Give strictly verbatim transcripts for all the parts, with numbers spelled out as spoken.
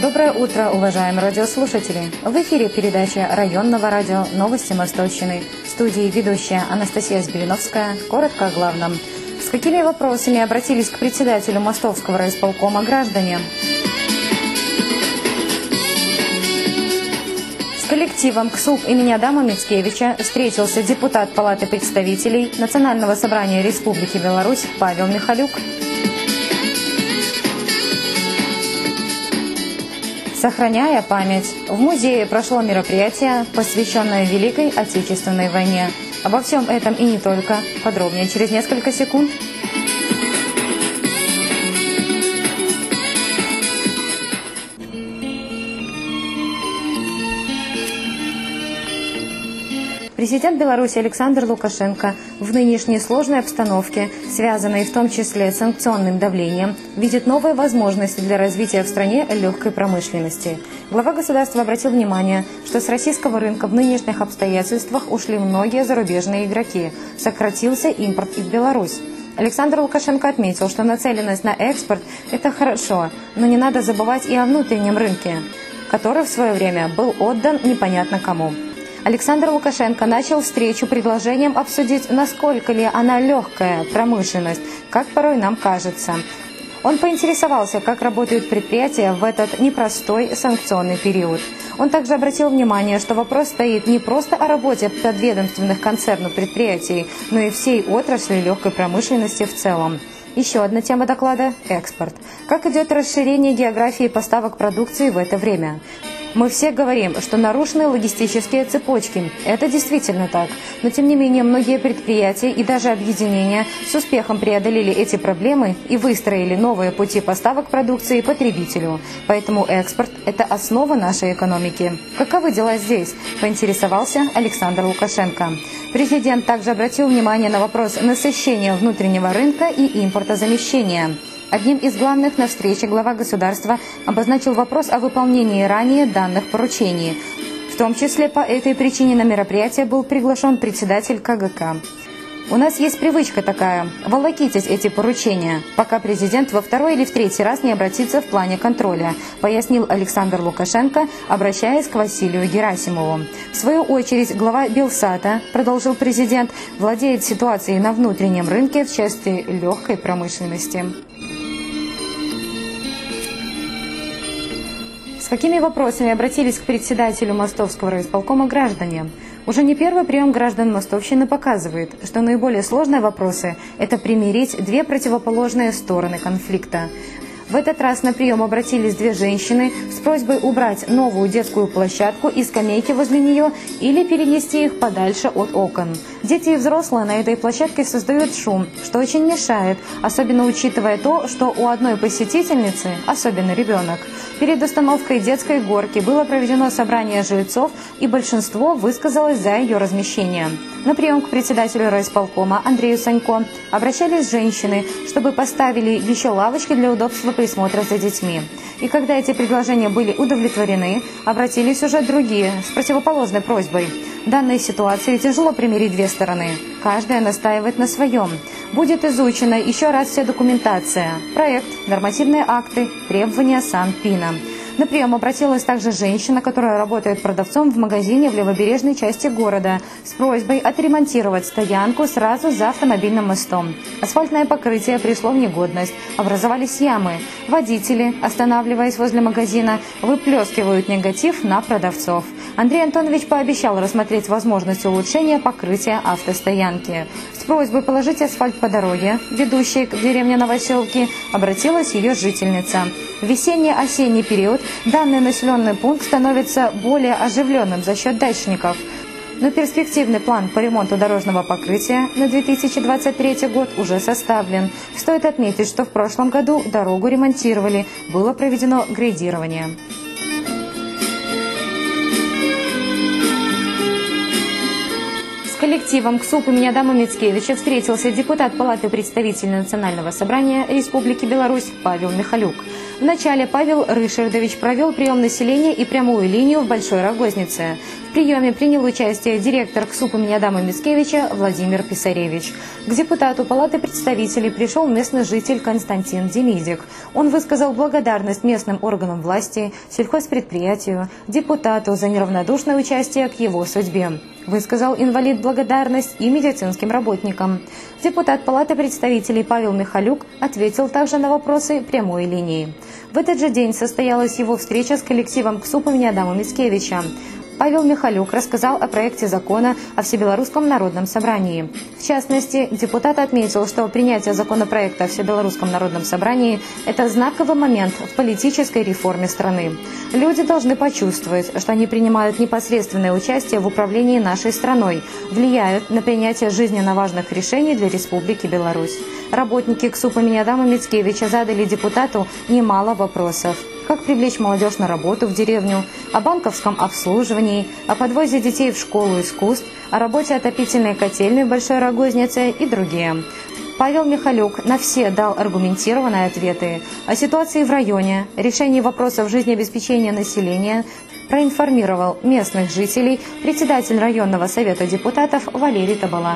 Доброе утро, уважаемые радиослушатели! В эфире передача районного радио «Новости Мостовщины». В студии ведущая Анастасия Збелиновская. Коротко о главном. С какими вопросами обратились к председателю Мостовского райисполкома граждане? С коллективом КСУП имени Адама Мицкевича встретился депутат Палаты представителей Национального собрания Республики Беларусь Павел Михалюк. Сохраняя память, в музее прошло мероприятие, посвященное Великой Отечественной войне. Обо всем этом и не только. Подробнее через несколько секунд. Президент Беларуси Александр Лукашенко в нынешней сложной обстановке, связанной в том числе с санкционным давлением, видит новые возможности для развития в стране легкой промышленности. Глава государства обратил внимание, что с российского рынка в нынешних обстоятельствах ушли многие зарубежные игроки, сократился импорт в Беларусь. Александр Лукашенко отметил, что нацеленность на экспорт – это хорошо, но не надо забывать и о внутреннем рынке, который в свое время был отдан непонятно кому. Александр Лукашенко начал встречу предложением обсудить, насколько ли она легкая промышленность, как порой нам кажется. Он поинтересовался, как работают предприятия в этот непростой санкционный период. Он также обратил внимание, что вопрос стоит не просто о работе подведомственных концерну предприятий, но и всей отрасли легкой промышленности в целом. Еще одна тема доклада – экспорт. Как идет расширение географии поставок продукции в это время? Мы все говорим, что нарушены логистические цепочки. Это действительно так. Но тем не менее, многие предприятия и даже объединения с успехом преодолели эти проблемы и выстроили новые пути поставок продукции потребителю. Поэтому экспорт – это основа нашей экономики. Каковы дела здесь? Поинтересовался Александр Лукашенко. Президент также обратил внимание на вопрос насыщения внутреннего рынка и импортозамещения. Одним из главных на встрече глава государства обозначил вопрос о выполнении ранее данных поручений. В том числе по этой причине на мероприятие был приглашен председатель ка гэ ка. У нас есть привычка такая – волокитить эти поручения, пока президент во второй или в третий раз не обратится в плане контроля, пояснил Александр Лукашенко, обращаясь к Василию Герасимову. В свою очередь глава Белсата, продолжил президент, владеет ситуацией на внутреннем рынке в части легкой промышленности. С какими вопросами обратились к председателю Мостовского райисполкома граждане? Уже не первый прием граждан Мостовщины показывает, что наиболее сложные вопросы – это примирить две противоположные стороны конфликта. В этот раз на прием обратились две женщины с просьбой убрать новую детскую площадку и скамейки возле нее или перенести их подальше от окон. Дети и взрослые на этой площадке создают шум, что очень мешает, особенно учитывая то, что у одной посетительницы, особенно ребенок, перед установкой детской горки было проведено собрание жильцов, и большинство высказалось за ее размещение. На прием к председателю райисполкома Андрею Санько обращались женщины, чтобы поставили еще лавочки для удобства присмотра за детьми. И когда эти предложения были удовлетворены, обратились уже другие с противоположной просьбой. В данной ситуации тяжело примирить две стороны. Каждая настаивает на своем. Будет изучена еще раз вся документация, проект, нормативные акты, требования Санпина. На прием обратилась также женщина, которая работает продавцом в магазине в левобережной части города, с просьбой отремонтировать стоянку сразу за автомобильным мостом. Асфальтное покрытие пришло в негодность, образовались ямы. Водители, останавливаясь возле магазина, выплескивают негатив на продавцов. Андрей Антонович пообещал рассмотреть возможность улучшения покрытия автостоянки. С просьбой положить асфальт по дороге, ведущей к деревне Новоселки, обратилась ее жительница. В весенне-осенний период данный населенный пункт становится более оживленным за счет дачников. Но перспективный план по ремонту дорожного покрытия на две тысячи двадцать третий год уже составлен. Стоит отметить, что в прошлом году дорогу ремонтировали, было проведено грейдирование. С коллективом КСУП имени Адама Мицкевича встретился депутат Палаты представителей Национального собрания Республики Беларусь Павел Михалюк. Вначале Павел Рышардович провел прием населения и прямую линию в Большой Рогознице. В В приеме принял участие директор КСУП имени Адама Мицкевича Владимир Писаревич. К депутату Палаты представителей пришел местный житель Константин Демидик. Он высказал благодарность местным органам власти, сельхозпредприятию, депутату за неравнодушное участие к его судьбе. Высказал инвалид благодарность и медицинским работникам. Депутат Палаты представителей Павел Михалюк ответил также на вопросы прямой линии. В этот же день состоялась его встреча с коллективом КСУП имени Адама Мицкевича. Павел Михалюк рассказал о проекте закона о Всебелорусском народном собрании. В частности, депутат отметил, что принятие законопроекта о Всебелорусском народном собрании – это знаковый момент в политической реформе страны. Люди должны почувствовать, что они принимают непосредственное участие в управлении нашей страной, влияют на принятие жизненно важных решений для Республики Беларусь. Работники КСУП имени Адама Мицкевича задали депутату немало вопросов. Как привлечь молодежь на работу в деревню, о банковском обслуживании, о подвозе детей в школу искусств, о работе отопительной котельной в Большой Рогознице и другие. Павел Михалюк на все дал аргументированные ответы о ситуации в районе, решении вопросов жизнеобеспечения населения, проинформировал местных жителей председатель районного совета депутатов Валерий Табала.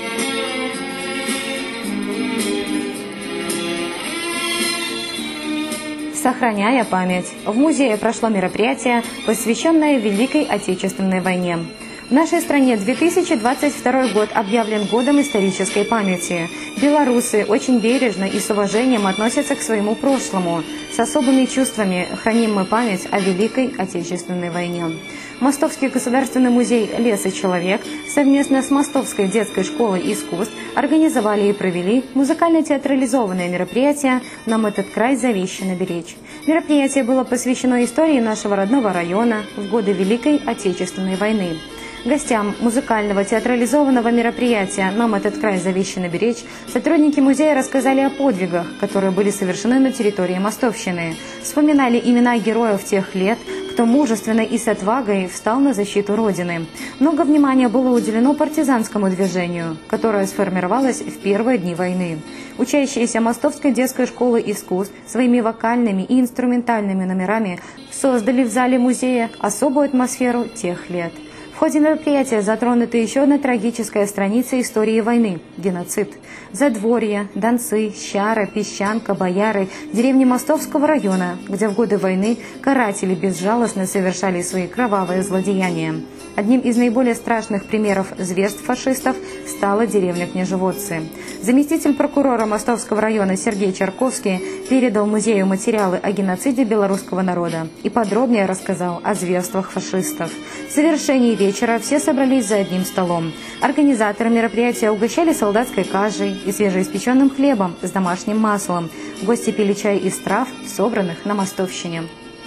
Сохраняя память, в музее прошло мероприятие, посвященное Великой Отечественной войне. В нашей стране две тысячи двадцать второй год объявлен годом исторической памяти. Белорусы очень бережно и с уважением относятся к своему прошлому. С особыми чувствами храним мы память о Великой Отечественной войне. Мостовский государственный музей «Лес и человек» совместно с Мостовской детской школой искусств организовали и провели музыкально-театрализованное мероприятие «Нам этот край завещано беречь». Мероприятие было посвящено истории нашего родного района в годы Великой Отечественной войны. Гостям музыкального театрализованного мероприятия «Нам этот край завещано беречь» сотрудники музея рассказали о подвигах, которые были совершены на территории Мостовщины. Вспоминали имена героев тех лет, кто мужественно и с отвагой встал на защиту Родины. Много внимания было уделено партизанскому движению, которое сформировалось в первые дни войны. Учащиеся Мостовской детской школы искусств своими вокальными и инструментальными номерами создали в зале музея особую атмосферу тех лет. В ходе мероприятия затронута еще одна трагическая страница истории войны – геноцид. Задворье, Донцы, Щара, Песчанка, Бояры, деревни Мостовского района, где в годы войны каратели безжалостно совершали свои кровавые злодеяния. Одним из наиболее страшных примеров зверств фашистов стала деревня Княжеводцы. Заместитель прокурора Мостовского района Сергей Чарковский передал музею материалы о геноциде белорусского народа и подробнее рассказал о зверствах фашистов. В завершении вечера все собрались за одним столом. Организаторы мероприятия угощали солдатской кашей и свежеиспеченным хлебом с домашним маслом. Гости пили чай из трав, собранных на Мостовщине.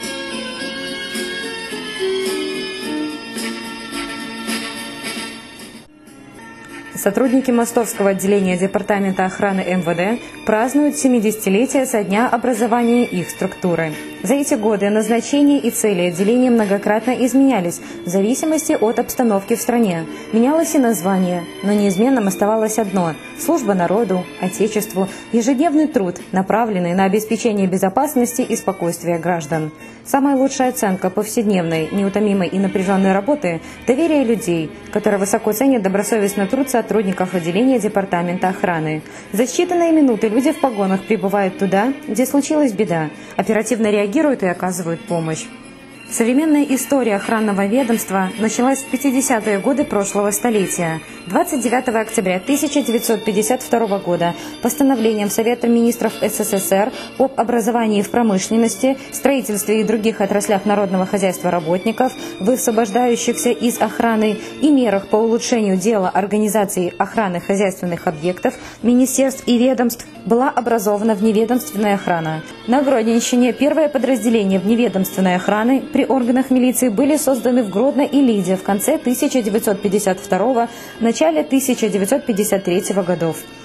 Сотрудники Мостовского отделения Департамента охраны эм вэ дэ празднуют семидесятилетие со дня образования их структуры. За эти годы назначения и цели отделения многократно изменялись в зависимости от обстановки в стране. Менялось и название, но неизменным оставалось одно – служба народу, отечеству, ежедневный труд, направленный на обеспечение безопасности и спокойствия граждан. Самая лучшая оценка повседневной, неутомимой и напряженной работы – доверие людей, которые высоко ценят добросовестный труд сотрудников отделения Департамента охраны. За считанные минуты люди в погонах прибывают туда, где случилась беда, оперативно реагируют и оказывают помощь. Современная история охранного ведомства началась в пятидесятые годы прошлого столетия. двадцать девятого октября тысяча девятьсот пятьдесят второго года постановлением Совета министров эс эс эс эр об образовании в промышленности, строительстве и других отраслях народного хозяйства работников, высвобождающихся из охраны, и мерах по улучшению дела организации охраны хозяйственных объектов, министерств и ведомств была образована вневедомственная охрана. На Гродненщине первое подразделение вневедомственной охраны при органах милиции были созданы в Гродно и Лиде в конце тысяча девятьсот пятьдесят второго – начале тысяча девятьсот пятьдесят третьего годов.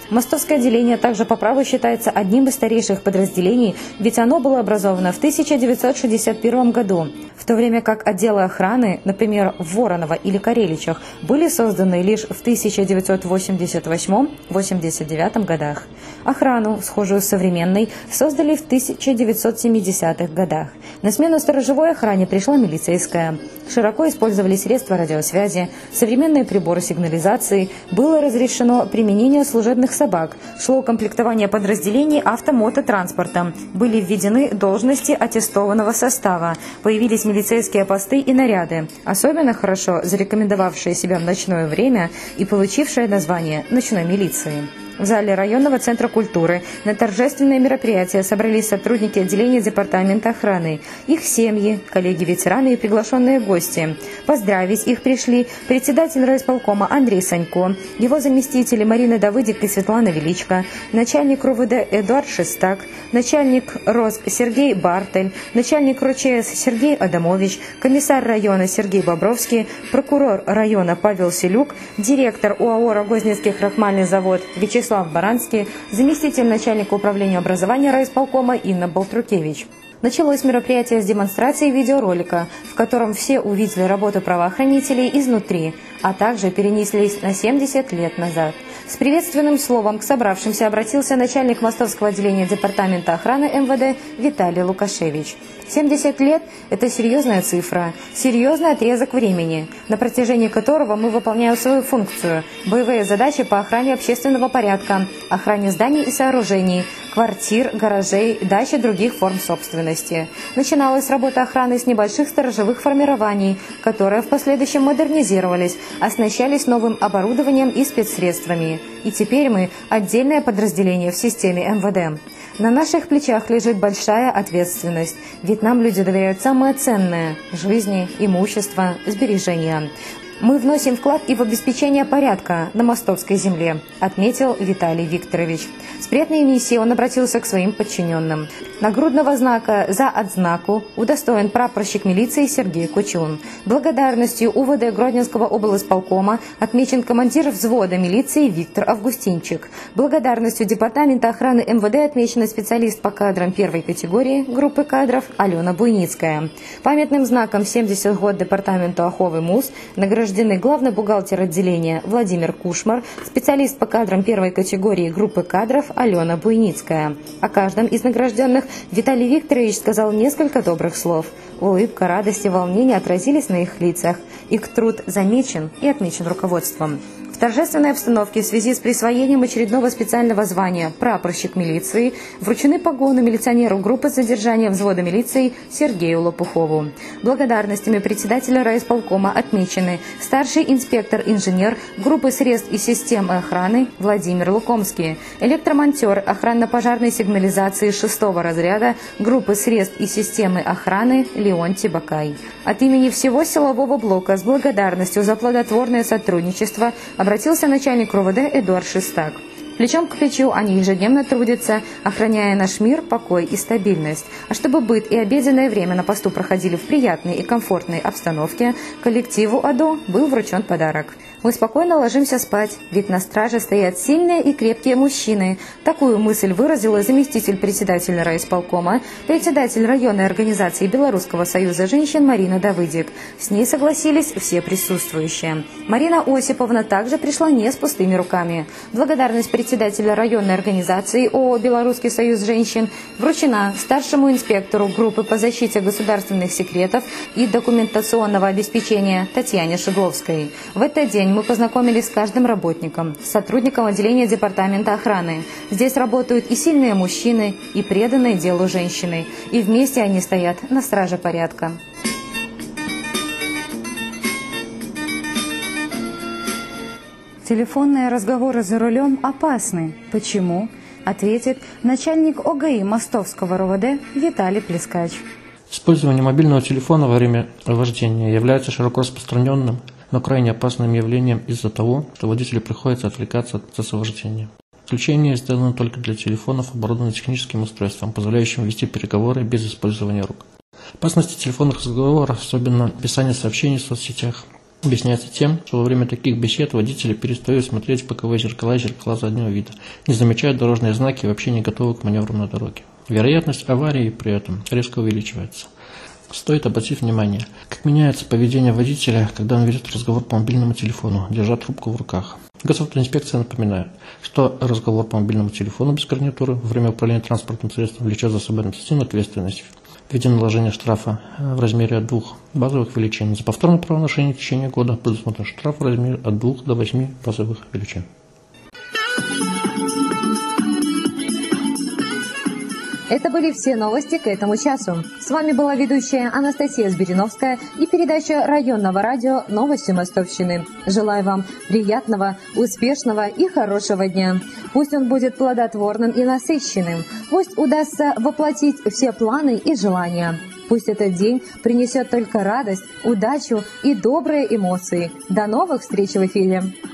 Мостовское отделение также по праву считается одним из старейших подразделений, ведь оно было образовано в тысяча девятьсот шестьдесят первом году, в то время как отделы охраны, например, в Вороново или Кареличах, были созданы лишь в тысяча девятьсот восемьдесят восьмом — восемьдесят девятом годах. Охрану, схожую с современной, создали в тысяча девятьсот семидесятых годах. На смену сторожевой охране пришла милицейская. Широко использовали средства радиосвязи, современные приборы сигнализации, было разрешено применение служебных собак, шло комплектование подразделений автомототранспортом, были введены должности аттестованного состава, появились милицейские посты и наряды, особенно хорошо зарекомендовавшие себя в ночное время и получившие название ночной милиции. В зале районного центра культуры на торжественное мероприятие собрались сотрудники отделения департамента охраны, их семьи, коллеги-ветераны и приглашенные гости. Поздравить их пришли председатель райисполкома Андрей Санько, его заместители Марина Давыдик и Светлана Величко, начальник РУВД Эдуард Шестак, начальник РОС Сергей Бартель, начальник РОЧС Сергей Адамович, комиссар района Сергей Бобровский, прокурор района Павел Селюк, директор УАО «Рогозненский крахмальный завод» Вячеслав Вячеслав Баранский, заместитель начальника управления образования райисполкома Инна Болтрукевич. Началось мероприятие с демонстрацией видеоролика, в котором все увидели работу правоохранителей изнутри, а также перенеслись на семьдесят лет назад. С приветственным словом к собравшимся обратился начальник Мостовского отделения департамента охраны эм вэ дэ Виталий Лукашевич. семьдесят лет – это серьезная цифра, серьезный отрезок времени, на протяжении которого мы выполняем свою функцию – боевые задачи по охране общественного порядка, охране зданий и сооружений, квартир, гаражей, дач и других форм собственности. Начиналась работа охраны с небольших сторожевых формирований, которые в последующем модернизировались, оснащались новым оборудованием и спецсредствами. И теперь мы – отдельное подразделение в системе эм вэ дэ. На наших плечах лежит большая ответственность, ведь нам люди доверяют самое ценное – жизни, имущество, сбережения. Мы вносим вклад и в обеспечение порядка на мостовской земле, отметил Виталий Викторович. С приятной миссией он обратился к своим подчиненным. Нагрудного знака «За отзнаку» удостоен прапорщик милиции Сергей Кучун. Благодарностью у вэ дэ Гродненского облисполкома отмечен командир взвода милиции Виктор Августинчик. Благодарностью департамента охраны эм вэ дэ отмечена специалист по кадрам первой категории группы кадров Алена Буйницкая. Памятным знаком семьдесят год департаменту Аховый МУС награжден главный бухгалтер отделения Владимир Кушмар, специалист по кадрам первой категории группы кадров Алена Буйницкая. О каждом из награжденных Виталий Викторович сказал несколько добрых слов. Улыбка, радость и волнение отразились на их лицах. Их труд замечен и отмечен руководством. В торжественной обстановке в связи с присвоением очередного специального звания «Прапорщик милиции» вручены погоны милиционеру группы задержания взвода милиции Сергею Лопухову. Благодарностями председателя райисполкома отмечены старший инспектор-инженер группы средств и систем охраны Владимир Лукомский, электромонтер охранно-пожарной сигнализации шестого разряда группы средств и системы охраны Леонтий Бакай. От имени всего силового блока с благодарностью за плодотворное сотрудничество обратился начальник РУВД Эдуард Шестак. Плечом к плечу они ежедневно трудятся, охраняя наш мир, покой и стабильность. А чтобы быт и обеденное время на посту проходили в приятной и комфортной обстановке, коллективу АДО был вручен подарок. Мы спокойно ложимся спать, ведь на страже стоят сильные и крепкие мужчины. Такую мысль выразила заместитель председателя райисполкома, председатель районной организации Белорусского союза женщин Марина Давыдик. С ней согласились все присутствующие. Марина Осиповна также пришла не с пустыми руками. Благодарность председателя районной организации ООО «Белорусский союз женщин» вручена старшему инспектору группы по защите государственных секретов и документационного обеспечения Татьяне Шигловской. В этот день мы познакомились с каждым работником, с сотрудником отделения департамента охраны. Здесь работают и сильные мужчины, и преданные делу женщины. И вместе они стоят на страже порядка. Телефонные разговоры за рулем опасны. Почему? Ответит начальник о гэ и Мостовского РОВД Виталий Плескач. Использование мобильного телефона во время вождения является широко распространенным, но крайне опасным явлением из-за того, что водителю приходится отвлекаться от процесса вождения. Исключение сделано только для телефонов, оборудованных техническим устройством, позволяющим вести переговоры без использования рук. Опасности телефонных разговоров, особенно писания сообщений в соцсетях, Объясняется тем, что во время таких бесед водители перестают смотреть в боковые зеркала и зеркала заднего вида, не замечают дорожные знаки и вообще не готовы к маневрам на дороге. Вероятность аварии при этом резко увеличивается. Стоит обратить внимание, как меняется поведение водителя, когда он ведет разговор по мобильному телефону, держа трубку в руках. Госавтоинспекция напоминает, что разговор по мобильному телефону без гарнитуры во время управления транспортным средством влечет за собой административную ответственность в виде наложения штрафа в размере от двух базовых величин. За повторное правонарушение в течение года предусмотрен штраф в размере от двух до восьми базовых величин. Это были все новости к этому часу. С вами была ведущая Анастасия Збириновская и передача районного радио «Новости Мостовщины». Желаю вам приятного, успешного и хорошего дня. Пусть он будет плодотворным и насыщенным. Пусть удастся воплотить все планы и желания. Пусть этот день принесет только радость, удачу и добрые эмоции. До новых встреч в эфире!